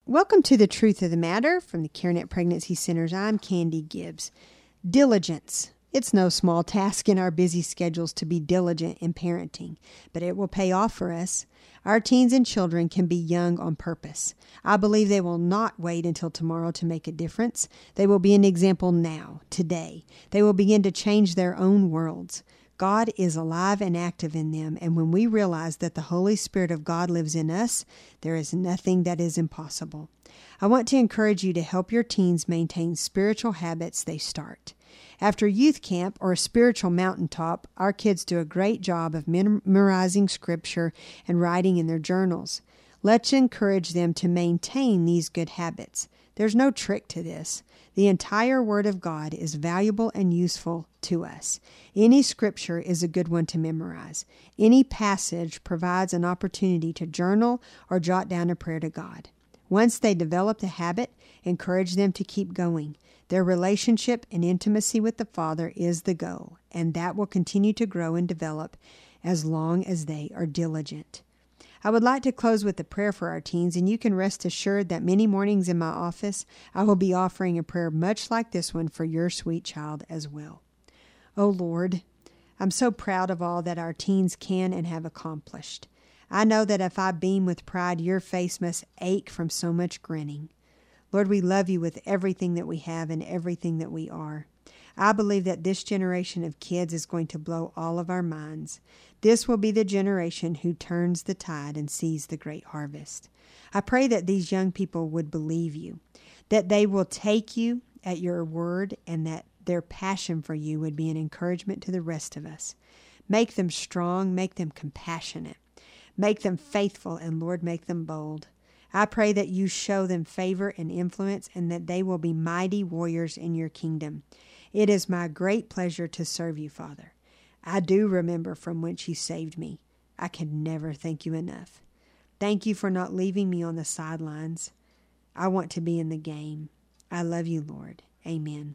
Welcome to the Truth of the Matter from the CareNet Pregnancy Centers. I'm Candy Gibbs. Diligence. It's no small task in our busy schedules to be diligent in parenting, but it will pay off for us. Our teens and children can be young on purpose. I believe they will not wait until tomorrow to make a difference. They will be an example now, today. They will begin to change their own worlds. God is alive and active in them, and when we realize that the Holy Spirit of God lives in us, there is nothing that is impossible. I want to encourage you to help your teens maintain spiritual habits they start. After youth camp or a spiritual mountaintop, our kids do a great job of memorizing scripture and writing in their journals. Let's encourage them to maintain these good habits. There's no trick to this. The entire Word of God is valuable and useful to us. Any scripture is a good one to memorize. Any passage provides an opportunity to journal or jot down a prayer to God. Once they develop the habit, encourage them to keep going. Their relationship and intimacy with the Father is the goal, and that will continue to grow and develop as long as they are diligent. I would like to close with a prayer for our teens, and you can rest assured that many mornings in my office, I will be offering a prayer much like this one for your sweet child as well. Oh Lord, I'm so proud of all that our teens can and have accomplished. I know that if I beam with pride, your face must ache from so much grinning. Lord, we love you with everything that we have and everything that we are. I believe that this generation of kids is going to blow all of our minds. This will be the generation who turns the tide and sees the great harvest. I pray that these young people would believe you, that they will take you at your word, and that their passion for you would be an encouragement to the rest of us. Make them strong, make them compassionate, make them faithful, and Lord, make them bold. I pray that you show them favor and influence, and that they will be mighty warriors in your kingdom. It is my great pleasure to serve you, Father. I do remember from whence you saved me. I can never thank you enough. Thank you for not leaving me on the sidelines. I want to be in the game. I love you, Lord. Amen.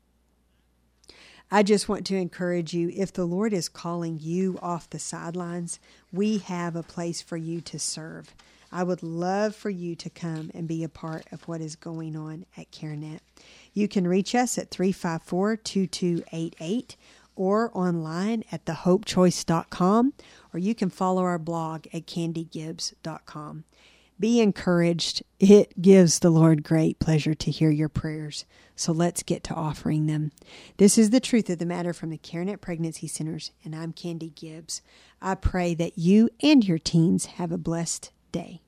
I just want to encourage you, if the Lord is calling you off the sidelines, we have a place for you to serve. I would love for you to come and be a part of what is going on at CareNet. You can reach us at 354-2288 or online at thehopechoice.com, or you can follow our blog at candygibbs.com. Be encouraged. It gives the Lord great pleasure to hear your prayers. So let's get to offering them. This is the Truth of the Matter from the CareNet Pregnancy Centers, and I'm Candy Gibbs. I pray that you and your teens have a blessed day.